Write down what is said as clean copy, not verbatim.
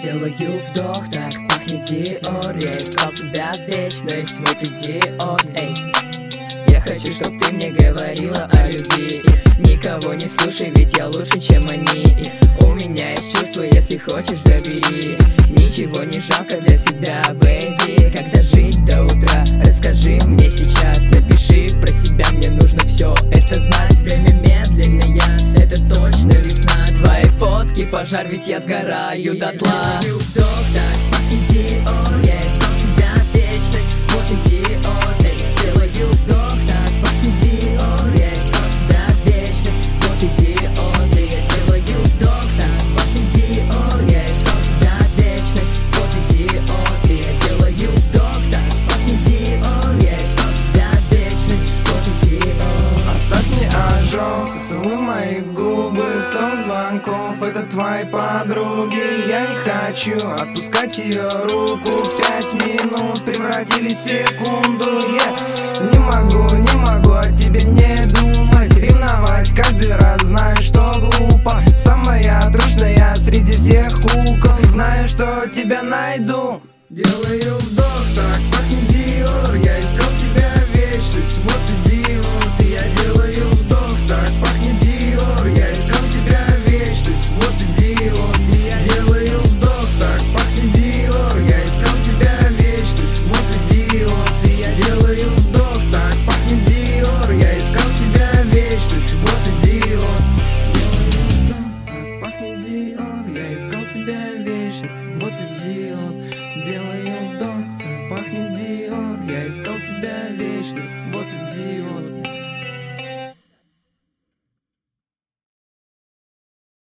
Делаю вдох, так пахнет Диор. Я искал тебя вечность, вот идиот, эй. Я хочу, чтоб ты мне говорила о любви. Никого не слушай, ведь я лучше, чем они. У меня есть чувства, если хочешь, забери. Ничего не жалко для тебя, бэйби. Когда жить до утра, расскажи мне сейчас. Напиши про себя, мне нужно все это знать. Время медленное, это точно весна. Твои фотки пожар, ведь я сгораю дотла. Делаю вдох, так пахнет Диор. Я искал тебя вечность, вот идиот, эй. Делаю вдох, так пахнет Диор. Я искал тебя вечность, вот идиот, эй. Делаю вдох, так пахнет Диор. Я искал тебя вечность, вот идиот, эй. Делаю вдох, так пахнет Диор. Я искал тебя вечность, вот идиот. Оставь мне ожог, целуй мои губы. 100 звонков, это твои подруги. Я не хочу отпускать ее руку. 5 минут превратились в секунду. Не могу о тебе не думать. Ревновать каждый раз, знаю, что глупо. Самая трушная среди всех кукол. Знаю, что тебя найду. Делаю